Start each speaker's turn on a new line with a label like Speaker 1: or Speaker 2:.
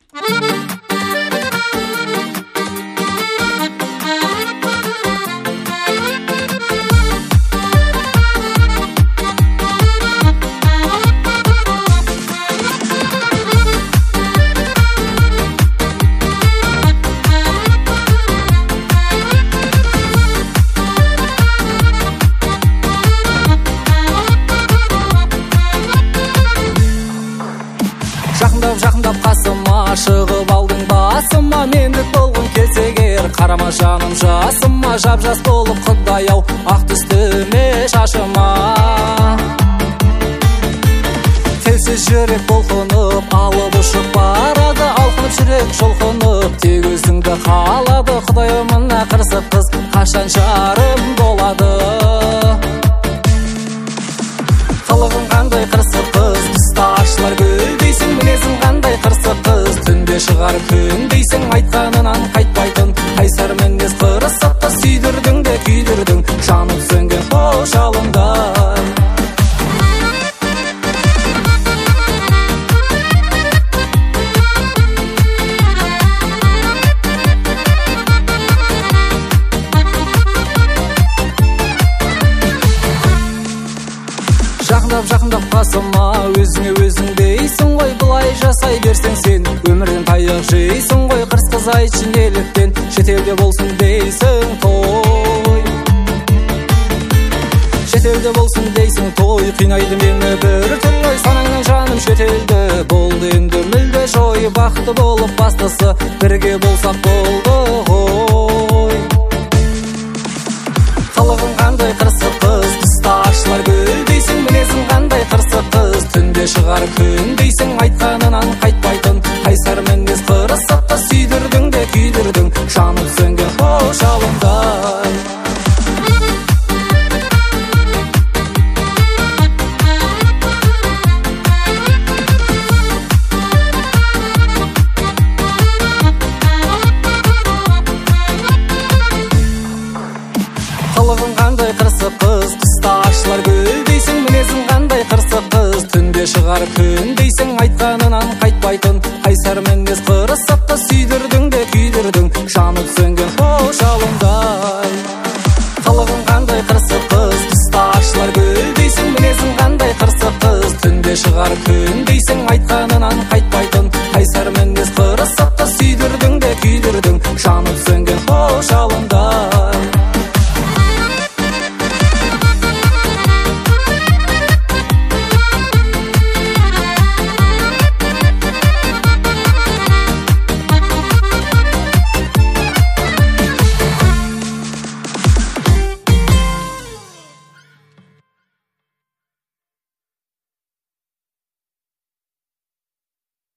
Speaker 1: Жақындап қасыма шығып алдың басыма, мендік болғың келсе егер қарама жаным жасыма, жап-жас болып Құдай ау ақ түстіме шашыма. Телсіз жүрек толқынып алып ұшып барады, алқынып жүрек жұлқынып тек өзіңді қалады. Құдай мына қырсық қыз қашан жарым болады? Қылығың қандай қырсық қыз, тыста ашылар гүл дейсің, мінезің қандай қырсық қыз, түнде шығар күн дейсің, айтқанынан қайтпайтын қайсар мінез қырсықты сүйдірдің де күйдірдің жанып сөнген хош алыңдар. Жақындап қасыма өзіңе өзің дейсің ғой, бұлай жасай берсең сен өмірден таяқ жейсің ғой. Қырс қыз айтшы неліктен шетелде болсын дейсің той, шетелде болсын дейсің той, қинайды мені бір түрлі санаңнан жаным шетелде болды енді мүлде жой. Бақытты болып бастысы бірге болсақ болды ғой. Қылығың қандай қырсық қыз, тыста ашылар гүл дейсің, мінезің қандай қырсық қыз, түнде шығар күн дейсің, айтқанынан қайтпайтын қайсар мінез қырсықты сүйдірдің де күйдірдің жанып сөнген хош алыңдар. Қылығың қандай қырсық қыз, тыста ашылар гүл дейсің, мінезің қандай қырсық қыз, түнде шығар күн дейсің, айтқанынан қайтпайтын қайсар мінез қырсықты сүйдірдің